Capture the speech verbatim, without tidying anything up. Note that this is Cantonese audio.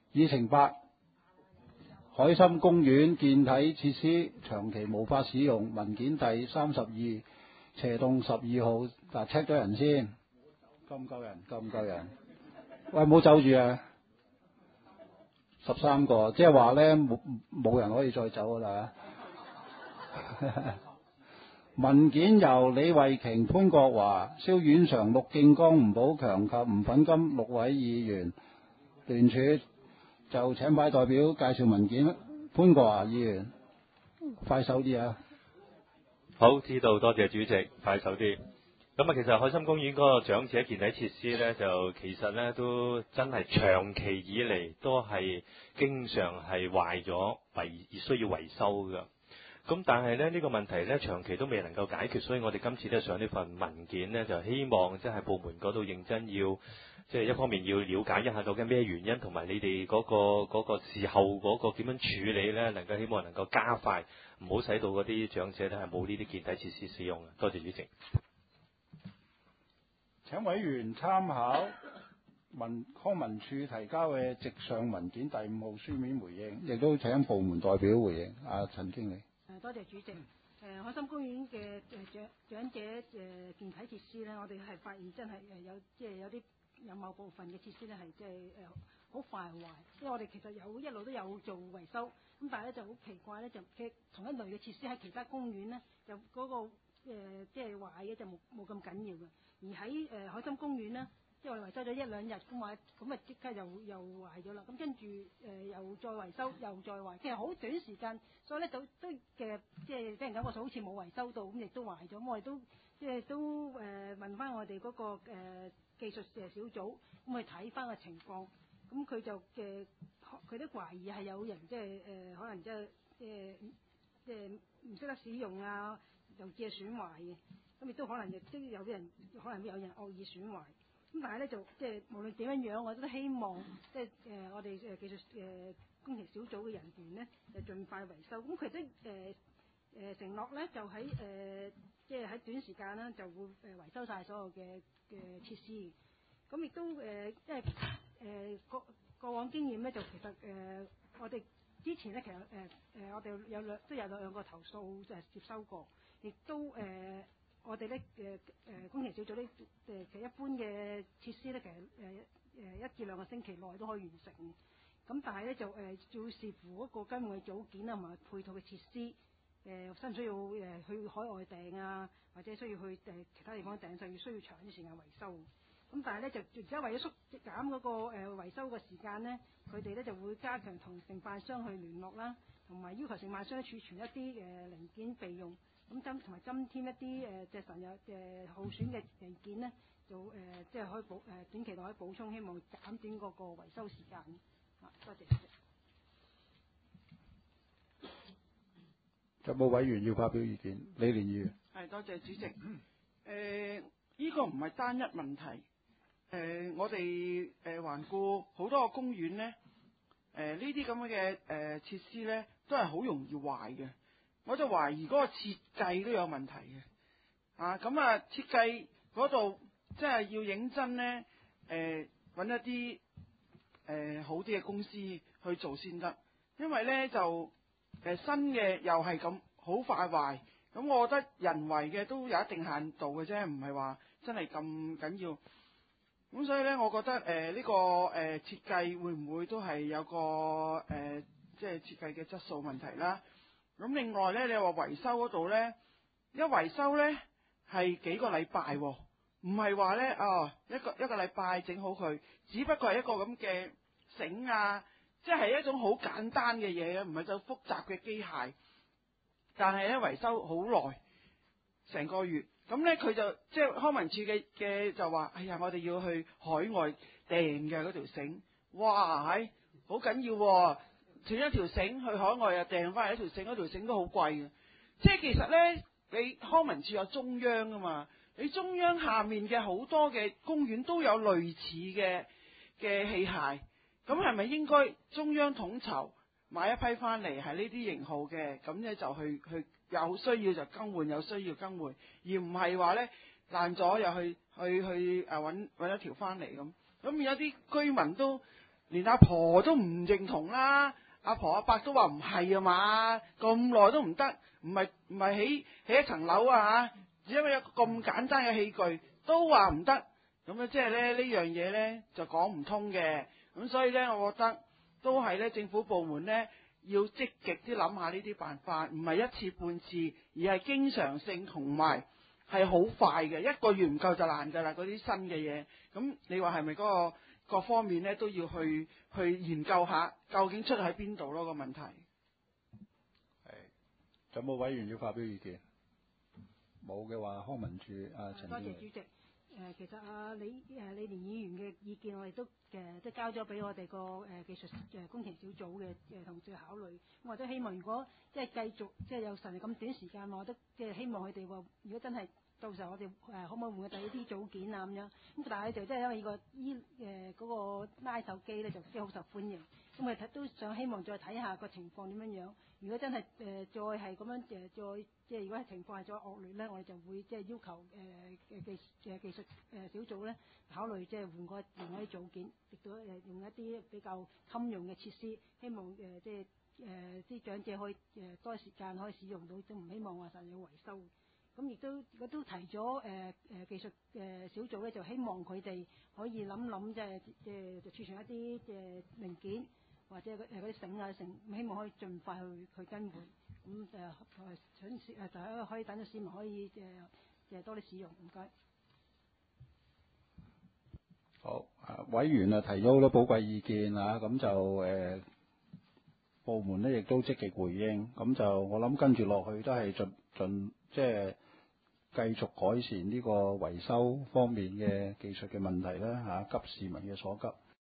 議程八，海心公園健體設施長期無法使用，文件第三十二，斜洞十二號，嗱 check 咗人先，夠唔夠人？夠唔夠人？喂，冇走住啊！十三個，即係話咧冇冇人可以再走噶啦。文件由李慧瓊、潘國華、蕭婉祥、陸敬剛、吳寶強及吳粉金六位議員聯署，就請派代表介紹文件。潘國華議員，快手啲啊！ 好，知道，多謝主席，快手啲。咁啊，其實海心公園嗰個長者健體設施呢，就其實呢都真係長期以嚟都係經常係壞咗，維而需要維修㗎。咁但係呢，呢個問題呢，長期都未能夠解決，所以我哋今次呢上呢份文件呢，就希望即係部門嗰度認真要，即係一方面要了解一下究竟咩原因，同埋你哋嗰個嗰個事後嗰個點樣處理呢，能夠希望能夠加快，唔好使到嗰啲長者呢係冇呢啲健體設施使用嘅。多謝主席。 請委員參考文康文署提交嘅直上文件第五號書面回應，亦都請部門代表回應。阿陳經理。 誒，多謝主席。誒，海心公園嘅誒長長者誒健體設施咧，我哋係發現真係誒有即係有啲有某部分嘅設施咧係即係誒好壞壞，因為我哋其實有一路都有做維修，咁但係咧就好奇怪咧，就嘅同一類嘅設施喺其他公園咧，就嗰個誒即係壞嘅就冇冇咁緊要嘅。而喺誒、呃、海心公園咧，即係我哋維修咗一兩日咁話，咁啊即刻又又壞咗啦。咁跟住誒又再維修，又再壞，其實好短時間，所以咧都都嘅即係俾人感覺好似冇維修到，咁亦都壞咗。咁我哋都即係都誒、呃、問翻我哋嗰、那個、呃、技術誒小組，咁去睇翻個情況。咁佢就嘅佢都懷疑係有人即係誒、呃、可能即係即係即係唔識得使用啊，又借損壞嘅。咁亦都可能亦都有啲人，可能有人惡意損壞。咁但係咧就即係無論點樣樣，我都希望即係誒、呃、我哋誒技術誒、呃、工程小組嘅人員咧，就盡快維修。咁佢都誒誒承諾咧，就喺誒即係喺短時間啦，就會誒維修晒所有嘅嘅設施。咁亦都誒、呃，因為誒、呃、過過往經驗咧，就其實誒、呃、我哋之前咧其實誒誒、呃、我哋有兩都有兩個投訴就係接收過，亦都誒。呃我哋咧嘅誒工程小組咧誒其實一般嘅設施咧，其實誒誒一至兩個星期內都可以完成。咁但係咧就誒要視乎嗰個更換嘅組件啊，同埋配套嘅設施誒，需唔需要誒去海外訂啊，或者需要去誒其他地方訂，就要需要長啲時間維修。咁但係咧就而家為咗縮減嗰個誒維修嘅時間咧，佢哋咧就會加強同承辦商去聯絡啦，同埋要求承辦商儲存一啲誒零件備用。咁增同埋增添一啲誒隻神有誒耗損嘅零件咧，就誒、呃、即係可以補誒、呃、短期內可以補充，希望減短嗰個維修時間。啊，多謝主席。 有冇委員要發表意見？李連議員。 係，多謝主席。誒、呃，依、這個唔係單一問題。誒、呃，我哋誒環顧好多個公園咧，誒呢啲咁嘅誒設施咧，都係好容易壞嘅。我就懷疑嗰個設計都有問題嘅，啊咁啊設計嗰度即係要認真咧，誒、呃、揾一啲誒、呃、好啲嘅公司去做先得，因為咧就誒、呃、新嘅又係咁好快壞，咁我覺得人為嘅都有一定限度嘅啫，唔係話真係咁緊要。咁所以咧，我覺得誒呢、呃這個誒、呃、設計會唔會都係有個誒、呃、即係設計嘅質素問題啦。咁另外咧，你話維修嗰度咧，一維修咧係幾個禮拜，唔係話咧哦一個一個禮拜整好佢，只不過係一個咁嘅繩啊，即係一種好簡單嘅嘢，唔係就複雜嘅機械。但係咧維修好耐，成個月，咁咧佢就即係康文署嘅嘅就話，哎呀，我哋要去海外訂嘅嗰條繩，哇係好緊要喎。斷一條繩去海外又訂翻嚟一條繩，嗰條繩都好貴嘅。即係其實咧，你康文署有中央啊嘛，你中央下面嘅好多嘅公園都有類似嘅嘅器械，咁係咪應該中央統籌買一批翻嚟係呢啲型號嘅，咁咧就去去有需要就更換，有需要更換，而唔係話咧爛咗又去去去誒揾揾一條翻嚟咁。咁有啲居民都連阿婆都唔認同啦，阿婆阿伯都話唔係啊嘛，咁耐都唔得，唔係唔係起起一層樓啊嚇，只因為有個咁簡單嘅器具都話唔得，咁咧即係咧呢樣嘢咧就講唔通嘅，咁所以咧我覺得都係咧政府部門咧要積極啲諗下呢啲辦法，唔係一次半次，而係經常性同埋係好快嘅，一個月唔夠就爛㗎啦，嗰啲新嘅嘢，咁你話係咪嗰個？各方面咧都要去去研究下，究竟出喺邊度咯個問題。 係，有冇委員要發表意見？冇嘅話，康文署啊，陳多謝主席。誒、呃，其實啊，李誒李連議員嘅意見，我哋都誒、呃、都交咗俾我哋個誒技術誒工程小組嘅誒同事考慮。我都希望，如果即係繼續即係有神力咁短時間，我都即係希望佢哋話，如果真係到時候我哋誒可唔可以換個第二啲組件啊咁樣？咁但係就即係因為個依誒嗰個拉手機咧就即係好受歡迎，咁我哋都想希望再睇下個情況點樣樣。如果真係誒、呃、再係咁樣誒再即係如果係情況係再惡劣咧，我哋就會即係要求誒誒技誒技術誒小組咧考慮即係換個另外啲組件，亦都誒用一啲比較襟用嘅設施，希望誒、呃、即係誒啲長者可以誒、呃、多時間可以使用到，都唔希望話實要維修。咁亦都我都提咗誒誒技術誒小組咧，就希望佢哋可以諗諗，即係即係就儲存一啲嘅零件或者誒嗰啲繩啊繩，希望可以盡快去去更換。咁誒誒想誒大家可以等到市民可以誒誒多啲使用。唔該。 好，啊委員啊提咗好多寶貴意見啊，咁就誒、呃、部門咧亦都積極回應，咁就我諗跟住落去都係盡盡即係。繼續改善呢個維修方面嘅技術嘅問題啦嚇，急市民嘅所急。